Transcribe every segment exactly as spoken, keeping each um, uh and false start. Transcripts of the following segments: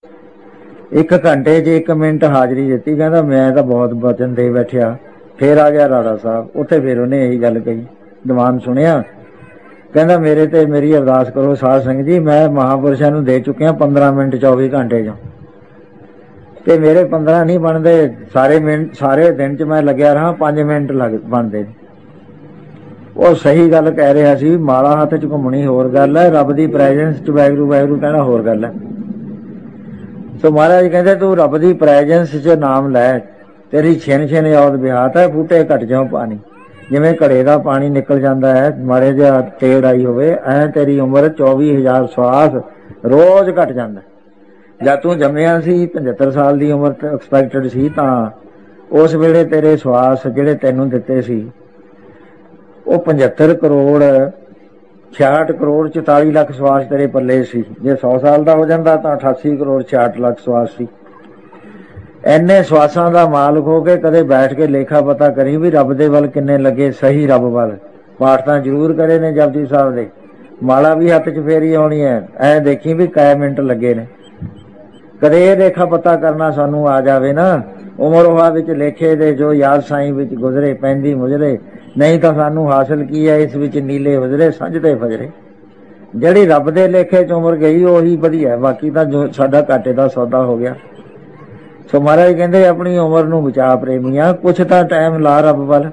एक घंटे च एक मिनट हाजरी दिती, कहता मैं तो बहुत वचन दे बैठिया। फिर आ गया राड़ा साहब, उत्थे फिर उन्हें यही गल कही, दीवान सुनिया, कहता मेरे ते मेरी अरदास करो साध संगत जी, मैं महापुरुषों नूं दे चुकिया पंद्रह मिनट चौबी घंटे च, ते मेरे पंद्रह नहीं बनते, सारे मिनट सारे दिन च मैं लग्या रहा पांच मिनट लग बनते। वो सही गल कह रहा सी, माला हथ च घुमनी होर गल है, रब दी प्रैजेंस च वैगुरू वैगुरू कहना होर गल है। सो महाराज कहते तू रब दी प्रैजेंस च नाम लै, तेरी छिन छिन याद बिहात है, फूटे घट जाओ पानी। जिवें घड़े दा पानी निकल जाता है, माड़े जिहा तेड़ आई होवे, ऐ तेरी उम्र चौबी हजार श्वास रोज घट जाता। जद तू जम्मिया सी पचहत्तर साल दी उम्र एक्सपैक्टेड सी, तां उस वेले तेरे श्वास जिहड़े तैनूं दित्ते सी वो पचहत्तर करोड़ छियाहठ करोड़ चौताली लख श्वास तेरे पल्ले सी। जे सौ साल का हो जाता तो अठासी करोड़ छियाहठ लख श्वास सी। इन्ने श्वासां दा मालक हो के कदे बैठ के लेखा पता करी भी रब दे वल किन्ने लगे, सही रब वल। पाठ तां जरूर करे ने जपजी साहब दे, माला भी हथ च फेरी आउणी है, ऐ देखी भी कै मिनट लगे ने। कदे ये लेखा पता करना सानू आ जावे ना, उमर उहा विच लेखे दे जो याद साईं विच गुजरे पैंदी मुजरे, नहीं तो सानू हासिल की है इस विच नीले हुजरे संजते फजरे। जिहड़ी रब दे लेखे च उमर गई उही वधिया, बाकी तां जो साडा घाटे दा सौदा हो गया। सो महाराज कहंदे अपनी उमर नूं बचा प्रेमिया, कुछ तां टाइम ला रब वल,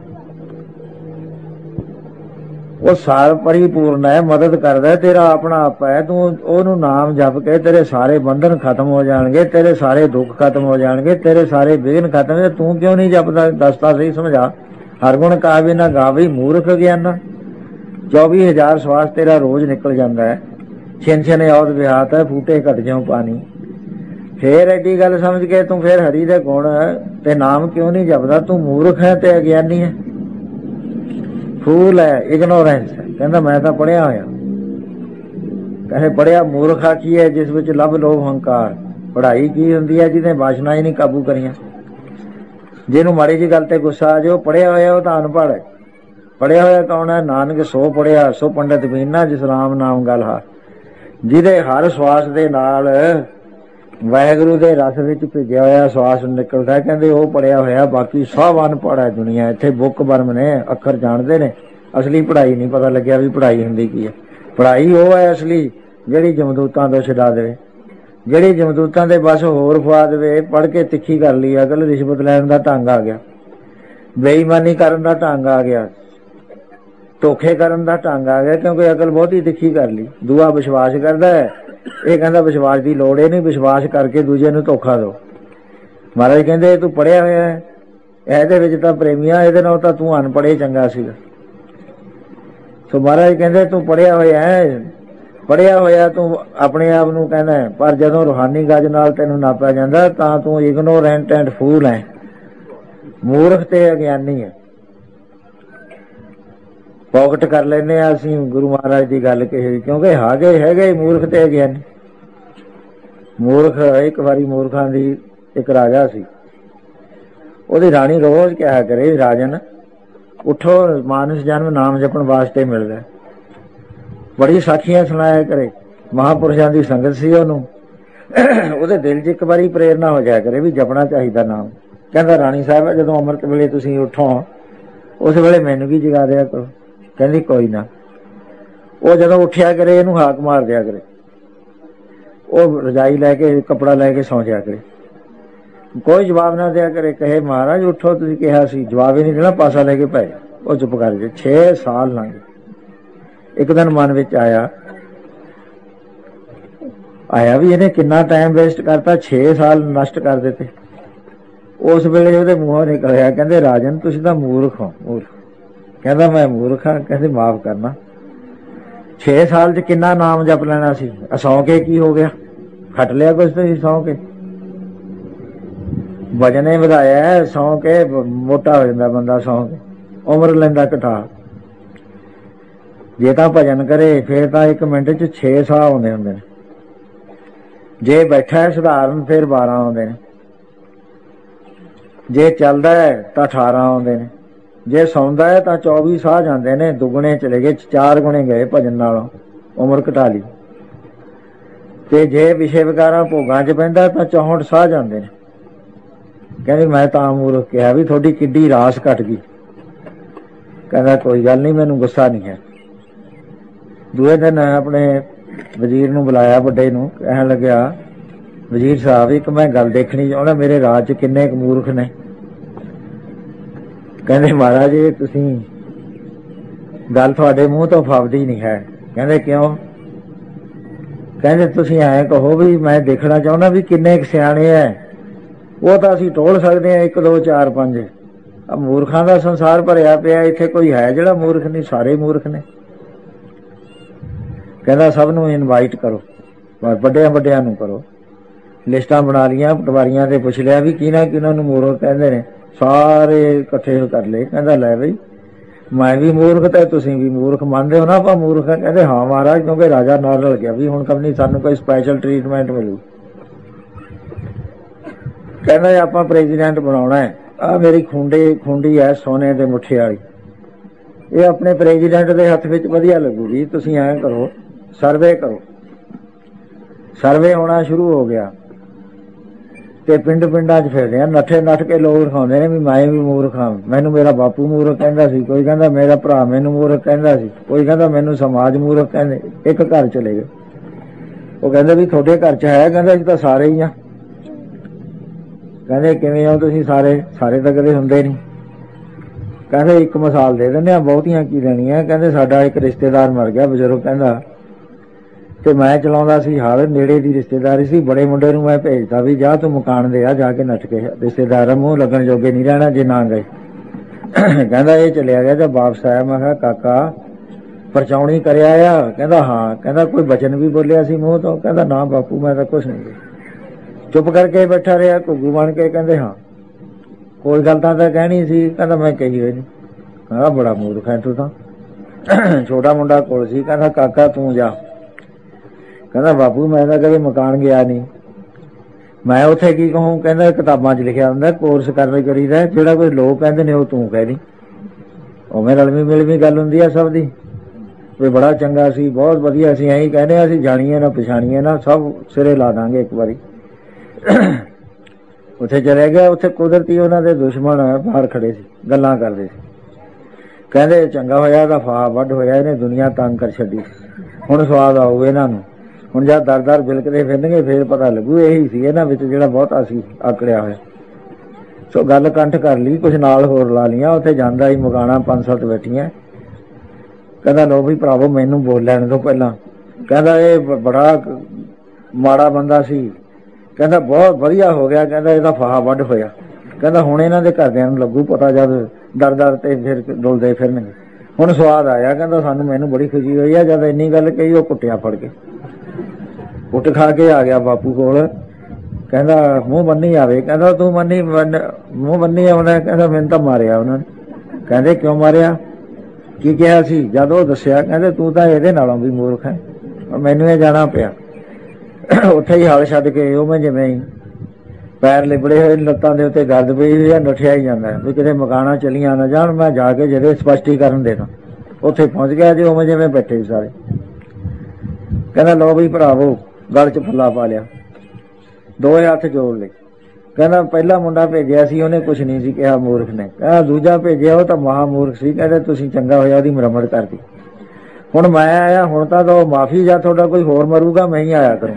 वो सार परिपूर्ण है, मदद करदा है, तेरा अपना आप है। तू ओनू नाम जप के तेरे सारे बंधन खत्म हो जाएंगे, तेरे सारे दुख खत्म हो जाएंगे, तेरे सारे विघ्न खत्म हो। तू क्यों नहीं जपदा, दसता सही समझा। हर गुण कावे ना गावे मूर्ख ज्ञाना, चौबी हजार श्वास तेरा रोज निकल जाता है, छिन छिन औद विहात है, फूटे घट जाओ पानी। फिर एडी गल समझ के तू फिर हरि दे गुण ते नाम क्यों नहीं जपदा, तू मूर्ख है ते अज्ञानी है, फूल है, इग्नोरेंस है। कहता मैं तो पढ़िया होया, कहे पढ़िया मूर्ख आखी है जिस विच लभ लोभ हंकार। पढ़ाई की हुंदी है जिन्हें वासना ही नहीं काबू करिया। जिन्हों माड़ी जी गल ते गुस्सा आ जाओ, पढ़िया होया वो तो अनपढ़ है। पढ़िया होया कौन है, नानक सो पढ़िया सो पंडित बीना, जिस राम नाम गल हार। जिहदे हर श्वास दे नाल वाहिगुरू दे रस विच भिजया होया श्वास निकलदा है, कहंदे वो पढ़िया होया, बाकी सब अनपढ़ है दुनिया। इत्थे बुक बर्म ने, अखर जाणदे ने, असली पढ़ाई नहीं पता लग्या भी पढ़ाई हुंदी की है। पढ़ाई वो है असली जिहड़ी जमदूतां तो छडा देवे, जिहड़ी जमदूतां दे बस होर फवा देवे। पढ़ के तिखी कर ली अकल, रिश्वत लैण दा ढंग आ गया, बेईमानी करन दा ढंग आ गया, धोखे करन दा ढंग आ गया, क्योंकि अकल बहुती तिखी कर ली। दूआ विश्वास करदा है, ये कहता विश्वास की लोड़ ही नहीं, विश्वास करके दूजे नूं धोखा दो। महाराज कहंदे तू पढ़िया होया है, इहदे विच तां प्रेमिया इहदे नाल तां तू अनपढ़े चंगा सीगा। सो महाराज कहंदे तू पढ़िया होया है, पढ़िया होया तू अपने आप नूं कहना है, पर जदों रूहानी गज नाल तैनूं नापिया जांदा तां तू इग्नोरेंट एंड फूल है, मूर्ख ते अज्ञानी है। पॉकेट कर लेने असीं गुरु महाराज की गल कही, क्योंकि हागे हैगे मूर्ख ते अज्ञानी। मूर्ख एक बारी मूर्खां दी एक राजा सी, ओहदी राणी रोज कहा करे राजन उठो, मानस जन्म नाम जपण वास्ते मिलदा। बड़ी साखियां सुनाया करे, महापुरुषां दी संगत सी ओनू, ओहदे दिल च एक बारी प्रेरणा हो जाया करे भी जपना चाहिदा नाम। कहंदा राणी साहब जदों अमृत वेले तुसीं उठो उस वेले मैनूं भी जगा दिया करो। कहंदी कोई ना। वो जदों उठिया करे इहनूं हाक मार दिया करे, वो रजाई लैके कपड़ा लैके सौ जाया करे, कोई जवाब ना दिया करे। कहे महाराज उठो तुसीं कहा सी, जवाब ही नहीं देना, पासा लेके पै जा। वो चुप कर जाए। छे साल लंघ गए। एक दिन मन विच आया आया भी इन्हें कितना टाइम वेस्ट करता, छे साल नष्ट कर दिते। उस वेले ਉਹਦੇ ਮੂੰਹੋਂ निकलिया कहते राजन तुसीं तां मूर्ख हो। मूर्ख कहता मैं मूर्ख हाँ। कहते माफ करना, छे साल च कितना नाम जप लेना सी, सौ के की हो गया, खट लिया कुछ तो सौ के वजन ही ਵਧਾਇਆ है। सौ के मोटा हो जाता बंदा, सौ के उम्र लेंदा घटा। जे तां भजन करे फिर तां एक मिनट च छे साह आउंदे हुंदे ने, जे बैठा है सधारण फिर बारह आउंदे ने, जे चलदा है तां अठारह आउंदे ने, जे सौंदा है तां चौबी साह जांदे ने। दुगने चले गए, चार गुणे गए भजन नालों, उम्र घटा ली। ਤੇ ਜੇ ਵਿਸ਼ੇ ਵਿਕਾਰਾਂ ਭੋਗਾਂ ਚ ਪੈਂਦਾ ਤਾਂ ਚੌਂਹਠ ਸਾਹ ਜਾਂਦੇ ਨੇ। ਕਹਿੰਦੇ ਮੈਂ ਤਾਂ ਮੂਰਖ ਕਿਹਾ ਵੀ ਤੁਹਾਡੀ ਕਿੱਡੀ ਰਾਸ ਘਟ ਗਈ। ਕਹਿੰਦਾ ਕੋਈ ਗੱਲ ਨਹੀਂ, ਮੈਨੂੰ ਗੁੱਸਾ ਨਹੀਂ ਹੈ। ਦੂਏ ਦਿਨ ਆਪਣੇ ਵਜ਼ੀਰ ਨੂੰ ਬੁਲਾਇਆ, ਵੱਡੇ ਨੂੰ, ਕਹਿਣ ਲੱਗਿਆ ਵਜ਼ੀਰ ਸਾਹਿਬ ਇੱਕ ਮੈਂ ਗੱਲ ਦੇਖਣੀ ਚਾਹੁੰਦਾ, ਮੇਰੇ ਰਾਜ ਚ ਕਿੰਨੇ ਕੁ ਮੂਰਖ ਨੇ। ਕਹਿੰਦੇ ਮਹਾਰਾਜ ਇਹ ਤੁਸੀਂ ਗੱਲ ਤੁਹਾਡੇ ਮੂੰਹ ਤੋਂ ਫੱਬਦੀ ਨਹੀਂ ਹੈ। ਕਹਿੰਦੇ ਕਿਉਂ? ਕਹਿੰਦੇ ਤੁਸੀਂ ਐਂ ਕਹੋ ਵੀ ਮੈਂ ਦੇਖਣਾ ਚਾਹੁੰਦਾ ਵੀ ਕਿੰਨੇ ਕੁ ਸਿਆਣੇ ਐ। ਉਹ ਤਾਂ ਅਸੀਂ ਟੋਲ ਸਕਦੇ ਹਾਂ, ਇੱਕ ਦੋ ਚਾਰ ਪੰਜ। ਆ ਮੂਰਖਾਂ ਦਾ ਸੰਸਾਰ ਭਰਿਆ ਪਿਆ, ਇੱਥੇ ਕੋਈ ਹੈ ਜਿਹੜਾ ਮੂਰਖ ਨਹੀਂ? ਸਾਰੇ ਮੂਰਖ ਨੇ। ਕਹਿੰਦਾ ਸਭ ਨੂੰ ਇਨਵਾਈਟ ਕਰੋ, ਵੱਡਿਆਂ ਵੱਡਿਆਂ ਨੂੰ ਕਰੋ। ਲਿਸਟਾਂ ਬਣਾ ਲਈਆਂ, ਪਟਵਾਰੀਆਂ ਤੇ ਪੁੱਛ ਲਿਆ ਵੀ ਕਿਹਨਾਂ ਕਿਹਨਾਂ ਨੂੰ ਮੂਰਖ ਕਹਿੰਦੇ ਨੇ। ਸਾਰੇ ਇਕੱਠੇ ਕਰ ਲਏ। ਕਹਿੰਦਾ ਲੈ ਬਈ ਮੈਂ ਵੀ ਮੂਰਖ ਤੇ ਤੁਸੀਂ ਵੀ ਮੂਰਖ ਮੰਨਦੇ ਹੋ ਨਾ ਆਪਾਂ ਮੂਰਖ? ਕਹਿੰਦੇ ਹਾਂ ਮਹਾਰਾਜ, ਕਿਉਂਕਿ ਰਾਜਾ ਨਾਲ ਰਲ ਗਿਆ ਵੀ ਹੁਣ ਕਦੀ ਸਾਨੂੰ ਕੋਈ ਸਪੈਸ਼ਲ ਟਰੀਟਮੈਂਟ ਮਿਲੂ। ਕਹਿੰਦਾ ਆਪਾਂ ਪ੍ਰੈਜ਼ੀਡੈਂਟ ਬਣਾਉਣਾ ਹੈ। ਆਹ ਮੇਰੀ ਖੁੰਡੀ ਖੁੰਡੀ ਹੈ ਸੋਨੇ ਦੇ ਮੁੱਠੇ ਵਾਲੀ, ਇਹ ਆਪਣੇ ਪ੍ਰੈਜ਼ੀਡੈਂਟ ਦੇ ਹੱਥ ਵਿੱਚ ਵਧੀਆ ਲੱਗੂਗੀ। ਤੁਸੀਂ ਐਂ ਕਰੋ, ਸਰਵੇ ਕਰੋ। ਸਰਵੇ ਹੋਣਾ ਸ਼ੁਰੂ ਹੋ ਗਿਆ ਤੇ ਪਿੰਡ ਪਿੰਡਾਂ ਚ ਫਿਰਦੇ ਆ, ਨੱਠੇ ਨੱਠ ਕੇ ਲੋਕ ਦਿਖਾਉਂਦੇ ਨੇ ਵੀ ਮੈਂ ਵੀ ਮੂਰਖ ਹਾਂ, ਮੈਨੂੰ ਮੇਰਾ ਬਾਪੂ ਮੂਰਖ ਕਹਿੰਦਾ ਸੀ, ਕੋਈ ਕਹਿੰਦਾ ਮੇਰਾ ਭਰਾ ਮੈਨੂੰ ਮੂਰਖ ਕਹਿੰਦਾ ਸੀ, ਕੋਈ ਕਹਿੰਦਾ ਮੈਨੂੰ ਸਮਾਜ ਮੂਰਖ ਕਹਿੰਦੇ। ਇੱਕ ਘਰ ਚਲੇ ਗਏ, ਉਹ ਕਹਿੰਦੇ ਵੀ ਤੁਹਾਡੇ ਘਰ ਚ ਹੈ? ਕਹਿੰਦਾ ਅਸੀਂ ਤਾਂ ਸਾਰੇ ਹੀ ਆ। ਕਹਿੰਦੇ ਕਿਵੇਂ ਹੋ ਤੁਸੀਂ ਸਾਰੇ? ਸਾਰੇ ਤਾਂ ਕਦੇ ਹੁੰਦੇ ਨਹੀਂ। ਕਹਿੰਦੇ ਇੱਕ ਮਿਸਾਲ ਦੇ ਦਿੰਦੇ ਆ, ਬਹੁਤੀਆਂ ਕੀ ਦੇਣੀਆਂ। ਕਹਿੰਦੇ ਸਾਡਾ ਇੱਕ ਰਿਸ਼ਤੇਦਾਰ ਮਰ ਗਿਆ, ਬਜ਼ੁਰਗ, ਕਹਿੰਦਾ ਤੇ ਮੈਂ ਚਲਾਉਂਦਾ ਸੀ ਹਲ, ਨੇੜੇ ਦੀ ਰਿਸ਼ਤੇਦਾਰੀ ਸੀ। ਬੜੇ ਮੁੰਡੇ ਨੂੰ ਮੈਂ ਭੇਜਦਾ ਵੀ ਜਾ ਤੂੰ ਮਕਾਨ ਦੇ ਆ, ਜਾ ਕੇ ਨੱਠ ਕੇ ਰਿਸ਼ਤੇਦਾਰਾਂ ਮੂੰਹ ਲੱਗਣ ਜੋਗੇ ਨਹੀਂ ਰਹਿਣਾ ਜੇ ਨਾ ਗਏ। ਕਹਿੰਦਾ ਇਹ ਚਲਿਆ ਗਿਆ। ਜਦ ਵਾਪਸ ਆਇਆ ਮੈਂ ਕਿਹਾ ਕਾਕਾ ਪਰਚਾਉਣੀ ਕਰਿਆ ਆ? ਕਹਿੰਦਾ ਹਾਂ। ਕਹਿੰਦਾ ਕੋਈ ਬਚਨ ਵੀ ਬੋਲਿਆ ਸੀ ਮੂੰਹ ਤੋਂ? ਕਹਿੰਦਾ ਨਾ ਬਾਪੂ ਮੈਂ ਤਾਂ ਕੁਛ ਨਹੀਂ। ਚੁੱਪ ਕਰਕੇ ਬੈਠਾ ਰਿਹਾ ਘੁੱਗੂ ਬਣ ਕੇ। ਕਹਿੰਦੇ ਹਾਂ ਕੋਈ ਗੱਲ ਤਾਂ ਤਾਂ ਕਹਿਣੀ ਸੀ। ਕਹਿੰਦਾ ਮੈਂ ਕਹੀ ਹੋਈ ਨਹੀਂ। ਕਹਿੰਦਾ ਬੜਾ ਮੂਰਖ ਹੈ ਤੂੰ ਤਾਂ। ਛੋਟਾ ਮੁੰਡਾ ਕੋਲ ਸੀ, ਕਹਿੰਦਾ ਕਾਕਾ ਤੂੰ ਜਾ। ਕਹਿੰਦਾ ਬਾਪੂ ਮੈਂ ਤਾਂ ਕਦੇ ਮਕਾਨ ਗਿਆ ਨਹੀਂ, ਮੈਂ ਉੱਥੇ ਕੀ ਕਹੂੰ? ਕਹਿੰਦਾ ਕਿਤਾਬਾਂ ਚ ਲਿਖਿਆ ਹੁੰਦਾ ਕੋਰਸ ਕਰਨੇ ਕਰੀਦਾ, ਜਿਹੜਾ ਕੋਈ ਲੋਕ ਕਹਿੰਦੇ ਨੇ ਉਹ ਤੂੰ ਕਹਿ ਦੀ। ਉਵੇਂ ਰਲਵੀਂ ਮਿਲਵੀਂ ਗੱਲ ਹੁੰਦੀ ਆ ਸਭ ਦੀ ਵੀ ਬੜਾ ਚੰਗਾ ਸੀ, ਬਹੁਤ ਵਧੀਆ ਸੀ, ਐਂ ਕਹਿੰਦੇ ਅਸੀਂ ਜਾਣੀਏ ਨਾ ਪਛਾਣੀਏ ਨਾ, ਸਭ ਸਿਰੇ ਲਾ ਦਾਂਗੇ ਇੱਕ ਵਾਰੀ। ਉੱਥੇ ਚਲੇ ਗਿਆ। ਉੱਥੇ ਕੁਦਰਤੀ ਉਹਨਾਂ ਦੇ ਦੁਸ਼ਮਣ ਬਾਹਰ ਖੜੇ ਸੀ, ਗੱਲਾਂ ਕਰਦੇ ਸੀ। ਕਹਿੰਦੇ ਚੰਗਾ ਹੋਇਆ ਇਹਦਾ ਫਾਹਾ ਵੱਢ ਹੋਇਆ, ਇਹਨੇ ਦੁਨੀਆ ਤੰਗ ਕਰ ਛੱਡੀ, ਹੁਣ ਸਵਾਦ ਆਊ ਇਹਨਾਂ ਨੂੰ। ਹੁਣ ਜਦ ਦਰ ਦਰ ਬਿਲਕਦੇ ਫਿਰਨਗੇ ਫੇਰ ਪਤਾ ਲੱਗੂ ਇਹੀ ਸੀ ਇਹਨਾਂ ਵਿੱਚ ਜਿਹੜਾ ਬਹੁਤਾ ਸੀ ਆਕੜਿਆ ਹੋਇਆ। ਸੋ ਗੱਲ ਕੰਠ ਕਰ ਲਈ, ਕੁਛ ਨਾਲ ਹੋਰ ਲਾ ਲਈਆਂ। ਉੱਥੇ ਜਾਂਦਾ ਹੀ ਮੁਕਾਣਾ ਪੰਜ ਸੱਤ ਬੈਠੀਆਂ। ਕਹਿੰਦਾ ਲੋ ਵੀ ਭਰਾਵੋ ਮੈਨੂੰ ਬੋਲ ਲੈਣ ਤੋਂ ਪਹਿਲਾਂ। ਕਹਿੰਦਾ ਇਹ ਬੜਾ ਮਾੜਾ ਬੰਦਾ ਸੀ। ਕਹਿੰਦਾ ਬਹੁਤ ਵਧੀਆ ਹੋ ਗਿਆ, ਕਹਿੰਦਾ ਇਹਦਾ ਫਾਹਾ ਵੱਢ ਹੋਇਆ। ਕਹਿੰਦਾ ਹੁਣ ਇਹਨਾਂ ਦੇ ਘਰਦਿਆਂ ਨੂੰ ਲੱਗੂ ਪਤਾ ਜਦ ਦਰ ਦਰ ਤੇ ਫਿਰ ਡੁੱਲਦੇ ਫਿਰਨਗੇ। ਹੁਣ ਸਵਾਦ ਆਇਆ। ਕਹਿੰਦਾ ਸਾਨੂੰ ਮੈਨੂੰ ਬੜੀ ਖੁਸ਼ੀ ਹੋਈ ਆ। ਜਦ ਇੰਨੀ ਗੱਲ ਕਹੀ ਉਹ ਕੁੱਟਿਆ ਫੜ ਕੇ, ਕੁੱਟ ਖਾ ਕੇ ਆ ਗਿਆ ਬਾਪੂ ਕੋਲ। ਕਹਿੰਦਾ ਮੂੰਹ ਬੰਨੀ ਆਵੇ। ਕਹਿੰਦਾ ਤੂੰ ਮੰਨੀ ਮੂੰਹ ਬੰਨੀ ਆਉਣਾ? ਕਹਿੰਦਾ ਮੈਨੂੰ ਤਾਂ ਮਾਰਿਆ ਉਹਨਾਂ ਨੇ। ਕਹਿੰਦੇ ਕਿਉਂ ਮਾਰਿਆ? ਕੀ ਕਿਹਾ ਸੀ? ਜਦ ਉਹ ਦੱਸਿਆ ਕਹਿੰਦੇ ਤੂੰ ਤਾਂ ਇਹਦੇ ਨਾਲੋਂ ਵੀ ਮੂਰਖ ਹੈ, ਮੈਨੂੰ ਇਹ ਜਾਣਾ ਪਿਆ। ਉੱਥੇ ਹੀ ਹਲ ਛੱਡ ਕੇ ਉਵੇਂ ਜਿਵੇਂ ਹੀ ਪੈਰ ਲਿਬੜੇ ਹੋਏ, ਲੱਤਾਂ ਦੇ ਉੱਤੇ ਗਰਦ ਪਈ ਹੋਈ ਆ, ਨੱਠਿਆ ਹੀ ਜਾਂਦਾ ਵੀ ਕਿਤੇ ਮਕਾਨਾਂ ਚਲੀਆਂ ਨਾ ਜਾਣ, ਮੈਂ ਜਾ ਕੇ ਜਿਹੜੇ ਸਪਸ਼ਟੀਕਰਨ ਦੇਣਾ। ਉੱਥੇ ਪਹੁੰਚ ਗਿਆ ਜੀ ਉਵੇਂ ਜਿਵੇਂ ਬੈਠੇ ਸਾਰੇ। ਕਹਿੰਦਾ ਲੋ ਵੀ ਭਰਾਵੋ ਗਲ ਚ ਫੁੱਲਾ ਪਾ ਲਿਆ, ਦੋਵੇਂ ਹੱਥ ਜੋੜ ਲਏ। ਕਹਿੰਦਾ ਪਹਿਲਾ ਮੁੰਡਾ ਭੇਜਿਆ ਸੀ ਉਹਨੇ ਕੁਛ ਨਹੀਂ ਸੀ ਕਿਹਾ, ਮੂਰਖ ਨੇ। ਕਹਿੰਦਾ ਦੂਜਾ ਭੇਜਿਆ ਉਹ ਤਾਂ ਮਹਾ ਮੂਰਖ ਸੀ। ਕਹਿੰਦੇ ਤੁਸੀਂ ਚੰਗਾ ਹੋਇਆ ਉਹਦੀ ਮੁਰੰਮਤ ਕਰਦੀ। ਹੁਣ ਮੈਂ ਆਇਆ, ਹੁਣ ਤਾਂ ਦੋ ਮਾਫੀ, ਜਾਂ ਤੁਹਾਡਾ ਕੋਈ ਹੋਰ ਮਰੂਗਾ ਮੈਂ ਹੀ ਆਇਆ ਕਰੂੰ।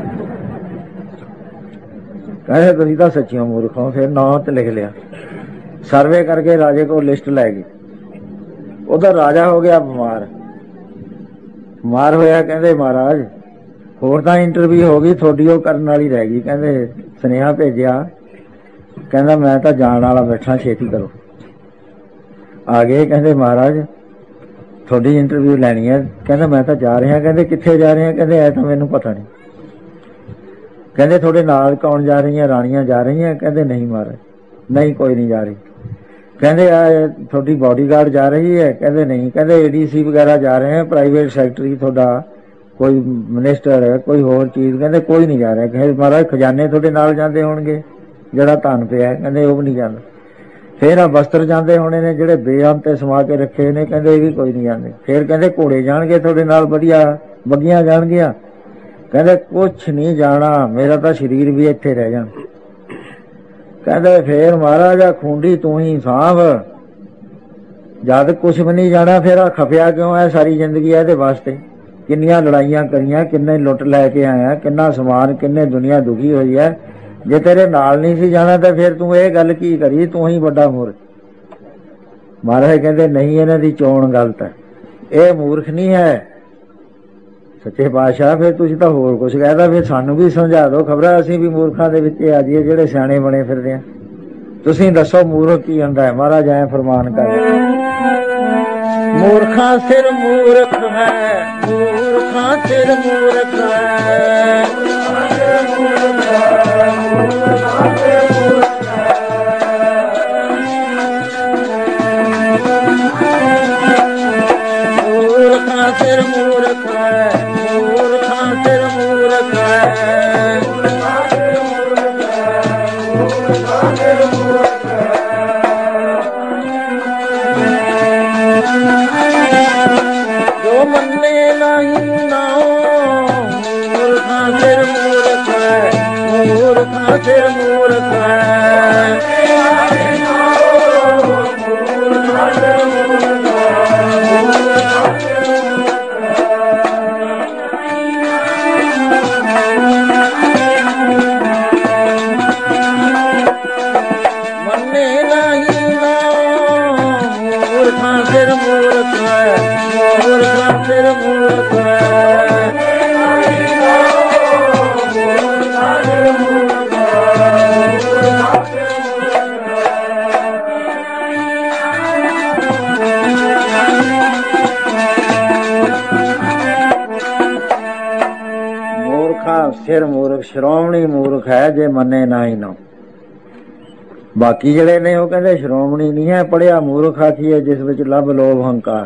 ਕਹਿੰਦੇ ਤੁਸੀਂ ਤਾਂ ਸੱਚੀਆਂ ਮੂਰਖ ਹੋ। ਫਿਰ ਨਾਂ ਤੇ ਲਿਖ ਲਿਆ, ਸਰਵੇ ਕਰਕੇ ਰਾਜੇ ਕੋਲ ਲਿਸਟ ਲੈ ਗਈ। ਉਹਦਾ ਰਾਜਾ ਹੋ ਗਿਆ ਬਿਮਾਰ, ਬਿਮਾਰ ਹੋਇਆ। ਕਹਿੰਦੇ ਮਹਾਰਾਜ ਹੋਰ ਤਾਂ ਇੰਟਰਵਿਊ ਹੋ ਗਈ, ਤੁਹਾਡੀ ਉਹ ਕਰਨ ਵਾਲੀ ਰਹਿ ਗਈ। ਕਹਿੰਦੇ ਸੁਨੇਹਾ ਭੇਜਿਆ, ਕਹਿੰਦਾ ਮੈਂ ਤਾਂ ਜਾਣ ਵਾਲਾ ਬੈਠਾ, ਛੇਤੀ ਕਰੋ। ਆ ਗਏ, ਕਹਿੰਦੇ ਮਹਾਰਾਜ ਤੁਹਾਡੀ ਇੰਟਰਵਿਊ ਲੈਣੀ ਹੈ। ਕਹਿੰਦਾ ਮੈਂ ਤਾਂ ਜਾ ਰਿਹਾ। ਕਹਿੰਦੇ ਕਿੱਥੇ ਜਾ ਰਹੇ? ਕਹਿੰਦੇ ਐ ਤਾਂ ਮੈਨੂੰ ਪਤਾ ਨਹੀਂ। ਕਹਿੰਦੇ ਤੁਹਾਡੇ ਨਾਲ ਕੌਣ ਜਾ ਰਹੀਆਂ? ਰਾਣੀਆਂ ਜਾ ਰਹੀਆਂ? ਕਹਿੰਦੇ ਨਹੀਂ ਮਹਾਰਾਜ, ਨਹੀਂ ਕੋਈ ਨਹੀਂ ਜਾ ਰਹੀ। ਕਹਿੰਦੇ ਆ ਤੁਹਾਡੀ ਬਾਡੀਗਾਰਡ ਜਾ ਰਹੀ ਹੈ? ਕਹਿੰਦੇ ਨਹੀਂ। ਕਹਿੰਦੇ ਏ ਡੀ ਸੀ ਵਗੈਰਾ ਜਾ ਰਹੇ ਹੈ, ਪ੍ਰਾਈਵੇਟ ਸੈਕਟਰੀ ਤੁਹਾਡਾ, ਕੋਈ ਮਿਨਿਸਟਰ ਹੈ, ਕੋਈ ਹੋਰ ਚੀਜ਼? ਕਹਿੰਦੇ ਕੋਈ ਨਹੀਂ ਜਾ ਰਿਹਾ। ਕਹਿੰਦੇ ਮਹਾਰਾਜ ਖਜ਼ਾਨੇ ਤੁਹਾਡੇ ਨਾਲ ਜਾਂਦੇ ਹੋਣਗੇ, ਜਿਹੜਾ ਧਨ ਪਿਆ? ਕਹਿੰਦੇ ਉਹ ਵੀ ਨਹੀਂ ਜਾਂਦਾ। ਫੇਰ ਆ ਵਸਤਰ ਜਾਂਦੇ ਹੋਣੇ ਨੇ ਜਿਹੜੇ ਬੇਅੰਤ ਤੇ ਸਮਾ ਕੇ ਰੱਖੇ ਨੇ? ਕਹਿੰਦੇ ਇਹ ਵੀ ਕੋਈ ਨਹੀਂ ਜਾਂਦੇ। ਫੇਰ ਕਹਿੰਦੇ ਘੋੜੇ ਜਾਣਗੇ ਤੁਹਾਡੇ ਨਾਲ, ਵਧੀਆ ਬੱਗੀਆਂ ਜਾਣਗੀਆਂ? ਕਹਿੰਦੇ ਕੁਛ ਨਹੀਂ ਜਾਣਾ, ਮੇਰਾ ਤਾਂ ਸਰੀਰ ਵੀ ਇੱਥੇ ਰਹਿ ਜਾਣਾ। ਕਹਿੰਦੇ ਫੇਰ ਮਹਾਰਾਜਾ ਖੂੰਡੀ ਤੂੰ ਹੀ ਸਾਂਭ, ਜਦ ਕੁਛ ਵੀ ਨਹੀਂ ਜਾਣਾ ਫਿਰ ਆ ਖਪਿਆ ਕਿਉਂ ਹੈ ਸਾਰੀ ਜ਼ਿੰਦਗੀ ਇਹਦੇ ਵਾਸਤੇ? ਕਿੰਨੀਆਂ ਲੜਾਈਆਂ ਕਰੀਆਂ, ਕਿੰਨੇ ਲੁੱਟ ਲੈ ਕੇ ਆਇਆ, ਕਿੰਨਾ ਸਮਾਨ, ਕਿੰਨੇ ਦੁਨੀਆ ਦੁਖੀ ਹੋਈ ਹੈ। ਜੇ ਤੇਰੇ ਨਾਲ ਨਹੀਂ ਸੀ ਜਾਣਾ ਤਾਂ ਫਿਰ ਤੂੰ ਇਹ ਗੱਲ ਕੀ ਕਰੀ, ਤੂੰ ਹੀ ਵੱਡਾ ਮੂਰਖ। ਮਹਾਰਾਜ ਕਹਿੰਦੇ ਨਹੀਂ, ਇਹਨਾਂ ਦੀ ਚੋਣ ਗਲਤ ਹੈ, ਇਹ ਮੂਰਖ ਨਹੀਂ ਹੈ। ਸੱਚੇ ਪਾਤਸ਼ਾਹ ਫਿਰ ਤੁਸੀਂ ਤਾਂ ਹੋਰ ਕੁਛ ਕਹਿਦਾ, ਫਿਰ ਸਾਨੂੰ ਵੀ ਸਮਝਾ ਦਿਓ, ਖਬਰਾਂ ਅਸੀਂ ਵੀ ਮੂਰਖਾਂ ਦੇ ਵਿੱਚ ਆ ਜਾਈਏ ਜਿਹੜੇ ਸਿਆਣੇ ਬਣੇ ਫਿਰਦੇ ਆ। ਤੁਸੀਂ ਦੱਸੋ ਮੂਰਖ ਕੀ ਹੁੰਦਾ ਹੈ? ਮਹਾਰਾਜ ਐ ਫਰਮਾਨ ਕਰ, ਮੂਰਖਾਂ ਸਿਰ ਮੂਰਖ ਹੈ, ਮੂਰਖਾਂ ਸਿਰ ਮੂਰਖ ਹੈ, ਮੂਰਖਾਂ ਸਿਰ ਮੂਰਖ ਹੈ, ਮੂਰਖਾਂ ਸਿਰ ਮੂਰਖ ਹੈ, ਮੂਰਖਾਂ ਸਿਰ ਮੂਰਖ ਹੈ, ਮੂਰਖਾਂ ਸਿਰ ਮੂਰਖ ਹੈ, ਮੂਰਖਾਂ ਸਿਰ ਮੂਰਖ ਹੈ, ਮੂਰਖਾਂ ਸਿਰ ਮੂਰਖ ਹੈ। ਜੋ ਮੰਨੇ ਨਹੀਂ ਨਾਉ, ਮੂਰਖਾਂ ਸਿਰ ਮੂਰਖ ਹੈ, ਮੂਰਖਾਂ ਸਿਰ ਮੂਰਖ ਹੈ, ਮੂਰਖਾਂ ਸਿਰ ਮੂਰਖ ਹੈ। ਸਿਰ ਮੂਰਖ ਸ਼੍ਰੋਮਣੀ ਮੂਰਖ ਹੈ ਜੇ ਮੰਨੇ ਨਾ ਹੀ ਨਾ। ਬਾਕੀ ਜਿਹੜੇ ਨੇ ਉਹ ਕਹਿੰਦੇ ਸ਼੍ਰੋਮਣੀ ਨਹੀਂ ਹੈ, ਪੜਿਆ ਮੂਰਖ ਆਖੀਏ ਜਿਸ ਵਿੱਚ ਲੱਭ ਲੋਭ ਹੰਕਾਰ।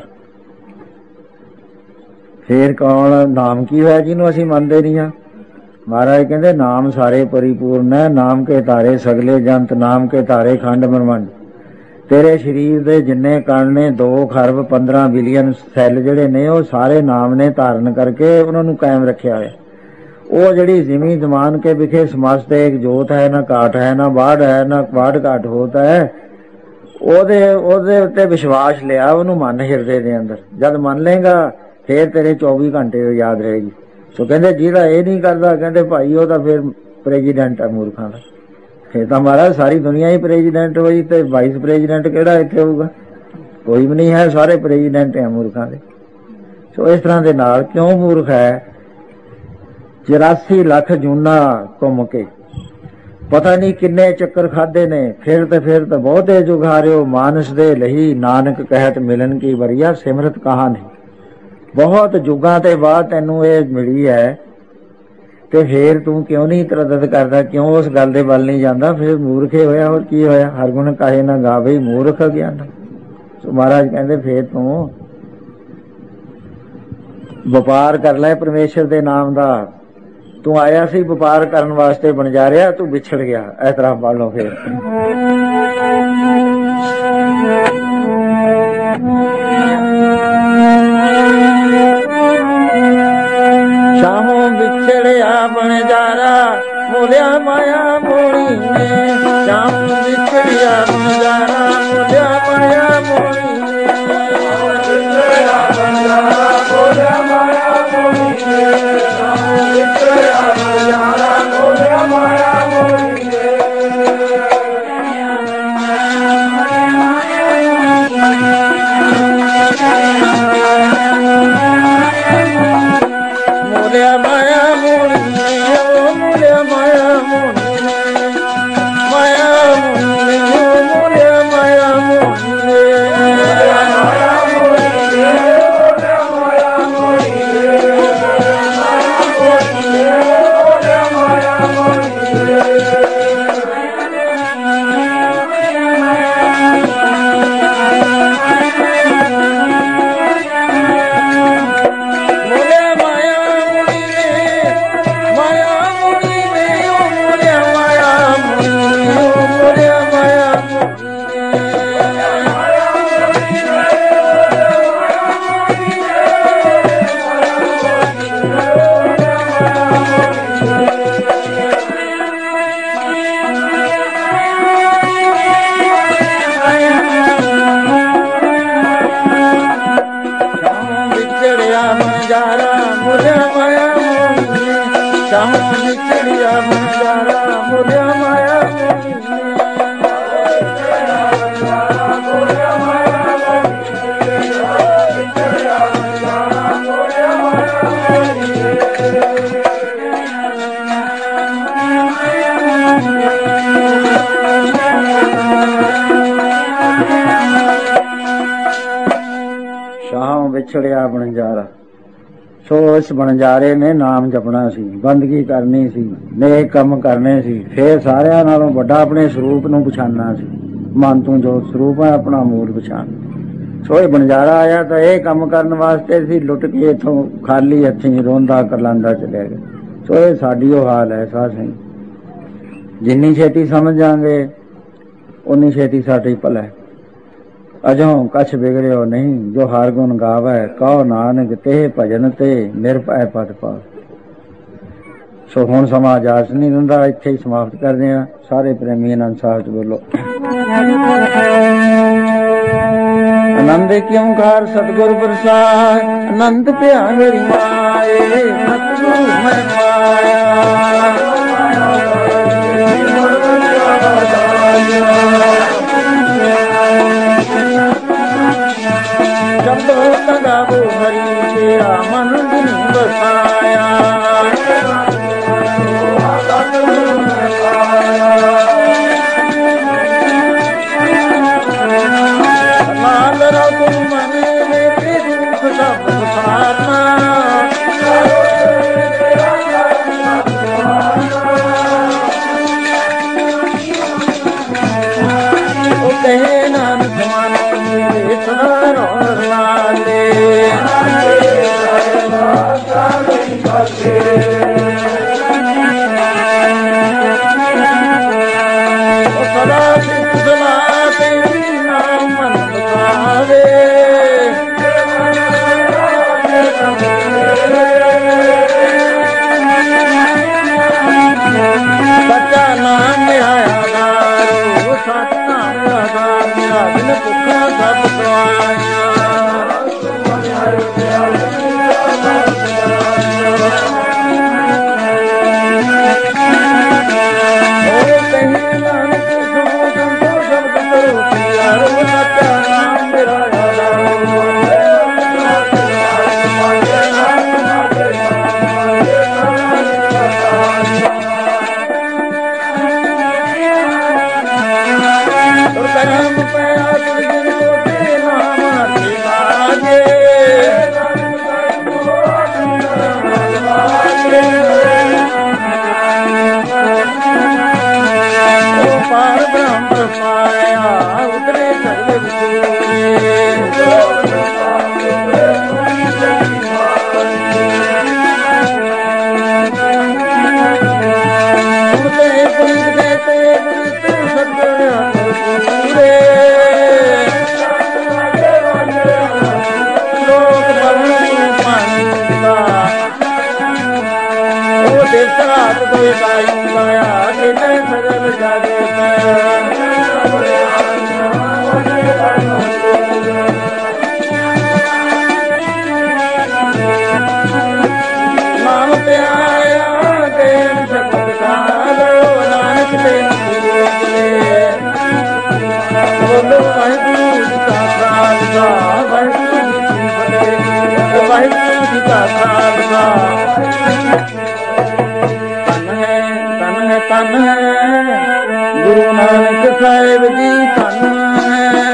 ਫੇਰ ਕੌਣ ਨਾਮ ਕੀ ਹੋਇਆ ਜਿਹਨੂੰ ਅਸੀਂ ਮੰਨਦੇ ਨਹੀਂ ਹਾਂ? ਮਹਾਰਾਜ ਕਹਿੰਦੇ ਨਾਮ ਸਾਰੇ ਪਰਿਪੂਰਨ ਹੈ, ਨਾਮ ਕੇ ਧਾਰੇ ਸਗਲੇ ਜੰਤ, ਨਾਮ ਕੇ ਧਾਰੇ ਖੰਡ ਬ੍ਰਹਮੰਡ। ਤੇਰੇ ਸਰੀਰ ਦੇ ਜਿੰਨੇ ਕਣ ਨੇ, ਦੋ ਖਰਬ ਪੰਦਰਾਂ ਬਿਲੀਅਨ ਸੈੱਲ ਜਿਹੜੇ ਨੇ, ਉਹ ਸਾਰੇ ਨਾਮ ਨੇ ਧਾਰਨ ਕਰਕੇ ਉਹਨਾਂ ਨੂੰ ਕਾਇਮ ਰੱਖਿਆ ਹੋਇਆ। ਉਹ ਜਿਹੜੀ ਜਿਮੀ ਜਮਾਨ ਕੇ ਵਿਖੇ ਸਮਸਤ ਇੱਕ ਜੋਤ ਹੈ, ਨਾ ਘਾਟ ਹੈ ਨਾ ਬਾੜ ਹੈ, ਨਾ ਬਾੜ ਘਾਟ ਹੋਤਾ ਹੈ। ਉਹਦੇ ਉਹਦੇ ਉੱਤੇ ਵਿਸ਼ਵਾਸ ਲਿਆ, ਉਹਨੂੰ ਮੰਨ ਹਿਰਦੇ ਦੇ ਅੰਦਰ। ਜਦ ਮੰਨ ਲੇਗਾ ਫੇਰ ਤੇਰੇ ਚੌਵੀ ਘੰਟੇ ਯਾਦ ਰਹੇਗੀ। ਸੋ ਕਹਿੰਦੇ ਜਿਹਦਾ ਇਹ ਨਹੀਂ ਕਰਦਾ, ਕਹਿੰਦੇ ਭਾਈ ਉਹ ਤਾਂ ਫਿਰ ਪ੍ਰੈਜੀਡੈਂਟ ਹੈ ਮੂਰਖਾਂ ਦਾ। ਫੇਰ ਤਾਂ ਮਹਾਰਾਜ ਸਾਰੀ ਦੁਨੀਆ ਹੀ ਪ੍ਰੈਜੀਡੈਂਟ ਹੋਈ ਤੇ ਵਾਈਸ ਪ੍ਰੈਜੀਡੈਂਟ ਕਿਹੜਾ ਇੱਥੇ ਹੋਊਗਾ? ਕੋਈ ਵੀ ਨਹੀਂ ਹੈ, ਸਾਰੇ ਪ੍ਰੈਜੀਡੈਂਟ ਹੈ ਮੂਰਖਾਂ ਦੇ। ਸੋ ਇਸ ਤਰ੍ਹਾਂ ਦੇ ਨਾਲ ਕਿਉਂ ਮੂਰਖ ਹੈ? ਚੁਰਾਸੀ ਲੱਖ ਜੂਨਾ ਘੁੰਮ ਕੇ ਪਤਾ ਨਹੀਂ ਕਿੰਨੇ ਚੱਕਰ ਖਾਦੇ ਨੇ, ਫਿਰ ਤੇ ਫਿਰ ਤਾਂ ਬਹੁਤੇ ਜੁਗਾਰਿਓ ਮਾਨਸ ਦੇ ਲਈ, ਨਾਨਕ ਕਹਿਤ ਮਿਲਣ ਕੀ ਵਰੀਆ ਸਿਮਰਤ ਕਹਾ ਨਹੀਂ। ਬਹੁਤ ਜੁਗਾਂ ਤੇ ਬਾਅਦ ਤੈਨੂੰ ਇਹ ਮਿਲੀ ਹੈ ਤੇ ਫੇਰ ਤੂੰ ਕਿਉਂ ਨਹੀਂ ਤਰਦਦ ਕਰਦਾ, ਕਿਉਂ ਉਸ ਗੱਲ ਦੇ ਵੱਲ ਨਹੀਂ ਜਾਂਦਾ? ਫਿਰ ਮੂਰਖੇ ਹੋਇਆ, ਹੋਰ ਕੀ ਹੋਇਆ? ਹਰ ਗੁਣ ਕਾਹੇ ਨਾ ਗਾਵੇ ਮੂਰਖ ਗਿਆਨ। ਸੋ ਮਹਾਰਾਜ ਕਹਿੰਦੇ ਫੇਰ ਤੂੰ ਵਪਾਰ ਕਰ ਲੈ ਪਰਮੇਸ਼ਰ ਦੇ ਨਾਮ ਦਾ। ਤੂੰ ਆਇਆ ਸੀ ਵਪਾਰ ਕਰਨ ਵਾਸਤੇ, ਬਣ ਜਾ ਰਿਹਾ ਤੂੰ ਵਿਛੜ ਗਿਆ। ਇਸ ਤਰ੍ਹਾਂ ਪੜ ਲਓ ਫੇਰ। ਸ਼ਾਹੋਂ ਵਿਛੜਿਆ ਬਣ ਜਾਰਾ, ਮੋਲਿਆ ਮਾਇਆ ਮੋਣੀ ਨੇ। ਸ਼ਾਹੋਂ ਵਿਛੜਿਆ ਬਣ ਜਾਰਾ, ਮੋਲਿਆ ਮਾਇਆ ਮੋਣੀ ਨੇ। ਵਿਛੜਿਆ ਬਣ ਜਾਰਾ, ਮੋਲਿਆ ਮਾਇਆ ਮੋਣੀ ਨੇ। ਸ਼ਾਹੋਂ ਵਿਛੜਿਆ ਬਣ ਜਾਰਾ, ਮੋਲਿਆ ਮਾਇਆ ਮੋਣੀ ਨੇ। ਮੋਲਿਆ ਮਾਇਆ ਮੋਣੀ ਨੇ, ਓ ਮੋਲਿਆ ਮਾਇਆ ਮੋਣੀ ਨੇ। ਮਾਇਆ ਮੋਣੀ ਨੇ, ਓ ਮੋਲਿਆ ਮਾਇਆ ਮੋਣੀ ਵਿਛੜਿਆ ਬਣਜਾਰਾ। ਸੋ ਇਸ ਬਣਜਾਰੇ ਨੇ ਨਾਮ ਜਪਣਾ ਸੀ, ਬੰਦਗੀ ਕਰਨੀ ਸੀ, ਨੇਕ ਕੰਮ ਕਰਨੇ ਸੀ, ਫੇਰ ਸਾਰਿਆਂ ਨਾਲੋਂ ਵੱਡਾ ਆਪਣੇ ਸਰੂਪ ਨੂੰ ਪਛਾਣਨਾ ਸੀ। ਮਨ ਤੂੰ ਜੋ ਸਰੂਪ ਹੈ ਆਪਣਾ ਮੂਲ ਪਛਾਣ। ਸੋ ਇਹ ਬਣਜਾਰਾ ਆਇਆ ਤਾਂ ਇਹ ਕੰਮ ਕਰਨ ਵਾਸਤੇ ਸੀ, ਲੁੱਟ ਕੇ ਇੱਥੋਂ ਖਾਲੀ ਹੱਥੀਂ ਰੋਂਦਾ ਕਰਲਾਂਦਾ ਚਲਿਆ ਗਿਆ। ਸੋ ਇਹ ਸਾਡੀ ਉਹ ਹਾਲ ਹੈ ਸਾਧ ਸਿੰਘ। ਜਿੰਨੀ ਛੇਤੀ ਸਮਝ ਜਾਵਾਂਗੇ ਉਨੀ ਛੇਤੀ ਸਾਡੀ ਭਲਾ। ਅਜੋਂ ਕਛ ਬਿਗੜਿਓ ਨਹੀਂ, ਜੋ ਹਰ ਗੁਣ ਗਾਵੈ ਕਹੋ ਨਾਨਕ ਤੇ ਭਜਨ ਤੇ ਨਿਰਭੈ ਪਦ ਪਾਵੈ। ਸੋ ਹੁਣ ਸਮਾਂ ਇਜਾਜ਼ਤ ਨਹੀਂ ਦਿੰਦਾ, ਇੱਥੇ ਹੀ ਸਮਾਪਤ ਕਰਦੇ ਹਾਂ। ਸਾਰੇ ਪ੍ਰੇਮੀ ਆਨੰਦ ਸਾਹਿਬ ਚ ਬੋਲੋ। ਆਨੰਦ ਕਿਉਂ ਘਰ ਸਤਿਗੁਰ ਪ੍ਰਸਾਦ, ਆਨੰਦ ਪਿਆ ਮੇਰੀ ਮਾਏ, ਸਤਿਗੁਰੂ ਮੈਂ ਪਾਇਆ। ਜਬ ਲਗਾਵੋ ਹਰੀ ਤੇਰਾ ਮਨ ਦਿਨ ਬਸਾਇਆ। ਨਾਲ ਰੋ ਮਨ ਮੇਰੇ ਦੁੱਖ ਸਭ ਸਾਰਨਾ। ਉਹ ਕਹੇ ਨਾਨਕ ਮਨ ਮੇਰੇ ਸਦਾ ਰੋਣ ਲਾਲੇ। ਉਹ ਸਦਾ ਸਿੱਖ ਸਲਾਹ ਤੇਰੀ ਨਾਮ ਮਨ ਬਸਾਵੇ। ਸੱਚਾ ਨਾਮ ਨਿਹਾਇਆ ਦਾਰੂ, ਸੱਚ ਨਾਮ ਆਧਾਰ ਮੇਰਾ ਦਿਨ ਭੁੱਖਾ ਸਭ ਸਵਾਇਆ। ਉਹ ਕਹੇ ਨਾਨਕ ਸੁਣੋ ਸੰਤੋ ਸ਼ਬਦ ਕਰੋ ਪਿਆਰੋ। ਸੱਚਾ ਨਾਮ ਮੇਰਾ ਕਰਮ ਪਿਆ ਗੁਰਜਨ ਕੋਟੇ ਨਾਮ ਹਰਿ ਲਾਗੇ। ਉਹ ਪਾਰ ਬ੍ਰਹਮ ਪਾਇਆ ਉਤਰੇ ਸਗਲੇ ਵਿਚੂਰੇ। ਉਤੇ ਪੁਨੀਤ ਦੇ ਤੇ ਪੁਨੀਤ ਸਤਿਗੁਰ ਪੂਰੇ। ਲੋਕ ਬਵਨ ਪਾਣੀ ਦਾ ਉਹ ਦੇਸ ਰਾਤ ਕੋਈ ਕਾਇਮ ਲਾਇਆ। ਕਿਤੇ ਸਗਲ ਜਾਗੇ ਨਾਮ ਤੇ ਆਇਆ ਦੇਨ ਸ਼ਬਦ ਖਾਲੋ। ਨਾਨਕ ਤੇ ਬੋਲੋ ਵਾਹਿਗੁਰੂ ਜੀ ਕਾ ਖਾਲਸਾ, ਵਾਹਿਗੁਰੂ ਜੀ ਕੀ ਫਤਿਹ। ਵਾਹਿਗੁਰੂ ਜੀ ਕਾ ਖਾਲਸਾ। ਧੰਨ ਹੈ ਧੰਨ ਹੈ ਧੰਨ ਹੈ ਗੁਰੂ ਨਾਨਕ ਸਾਹਿਬ ਜੀ, ਧੰਨ ਹੈ।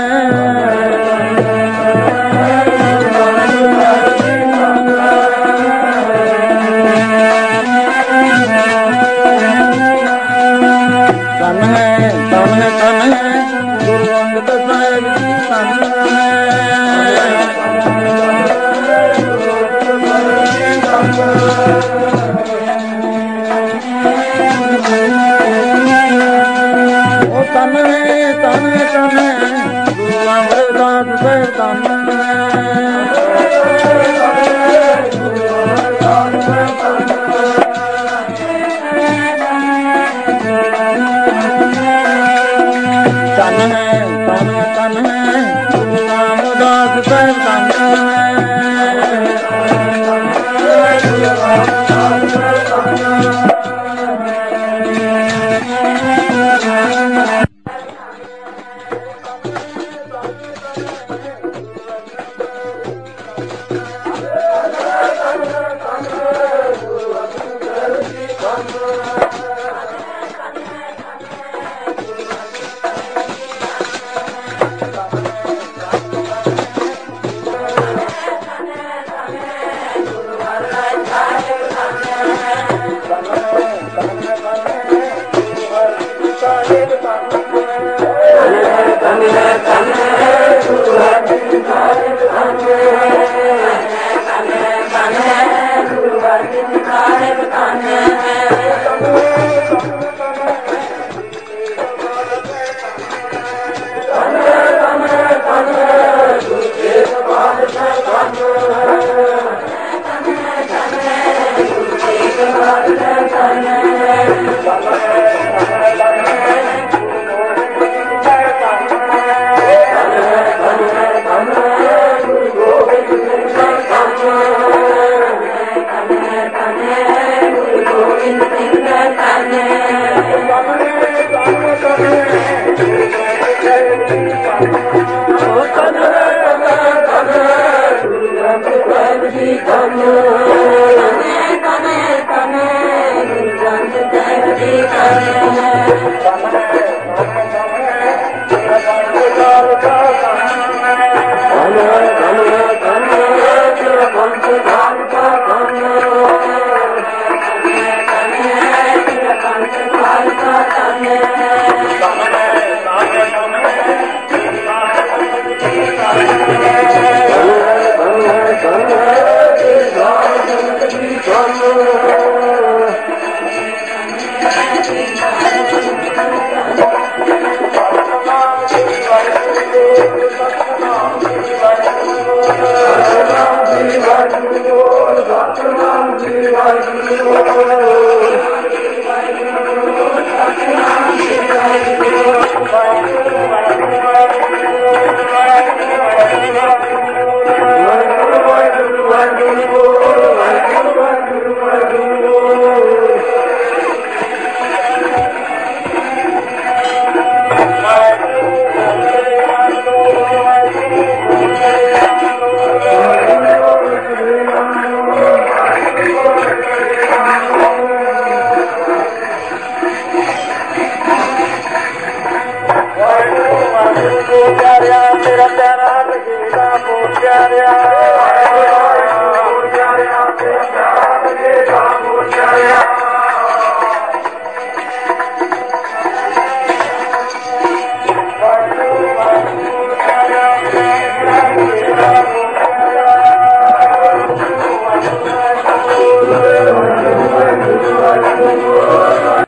ਧੰਨ ਹੈ ਧੰਨ ਹੈ ਧੰਨ ਹੈ ਗੁਰੂ ਅੰਗਦ ਸਾਹਿਬ ਜੀ, ਧੰਨ ਹੈ। ਉਹ ਧੰਨ ਹੈ ਧੰਨ ਹੈ ਧੰਨ Teਰਾ teera lagida po teria